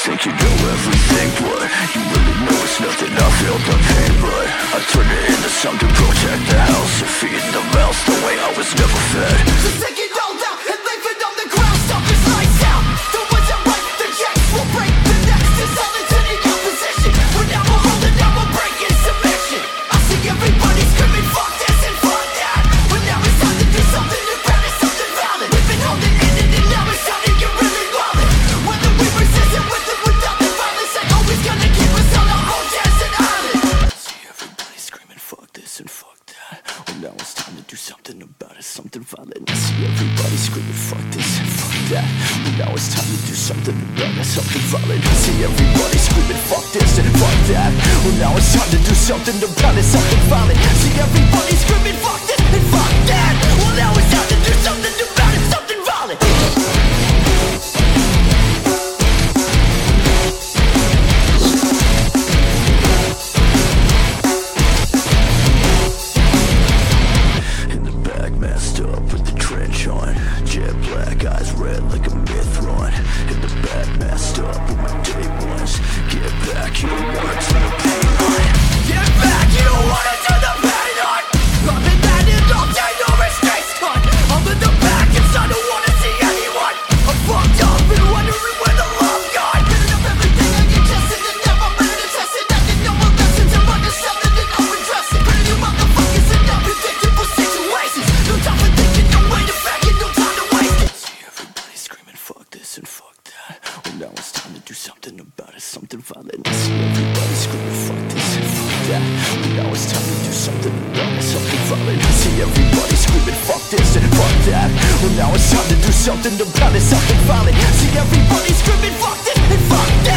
think you know everything, but you really know it's nothing. I feel the pain, but I turn it into something. Protect the house and feed the mouse the way I was never fed. So take it all down and leave it on the ground. Stop his lights out. The ones that break the checks will break the necks. It's all into the opposition. We're never holding, now we're breaking submission. I see everybody screaming fuck this and fuck that. But now it's time to do something about it, something valid. We've been holding in it and now it's time to get really violent. Whether we resist it with it without the violence, ain't always gonna keep us on our own desert island. See everybody screaming fuck this and fuck that. Well, now it's time to do something about it, something violent. I see everybody screaming fuck this and fuck that. Well, now it's time to do something about it, something violent. I see everybody screaming fuck this and fuck that. Well, now it's time to do something about it, something violent. I see everybody screaming fuck this and fuck that. Well, now it's time to do something about it, something violent. In the back, masked up with the trench on, jet black eyes red like a Mithron. In the back, masked up with my day ones. Get back, you don't wanna turn the pain on. Get back, you don't wanna turn the pain on. I've been at it all day, no restraints on. I'm in the back, and I don't wanna see anyone. I'm fucked up and wondering where the love gone. Picking up everything I get tested and now I'm ready to test it. I didn't know my lessons and understand it and I'll address it. Putting you motherfuckers in unpredictable situations. No time for thinking, no way to back it, no time to waste it. See everybody screaming fuck this and fuck that. Well, now it's time to do something about it, something violent. I see everybody screaming fuck this and fuck that. Well, now it's time to do something about it, something violent. I see everybody screaming fuck this and fuck that. Well, now it's time to do something about it, something violent. I see everybody screaming fuck this and fuck that.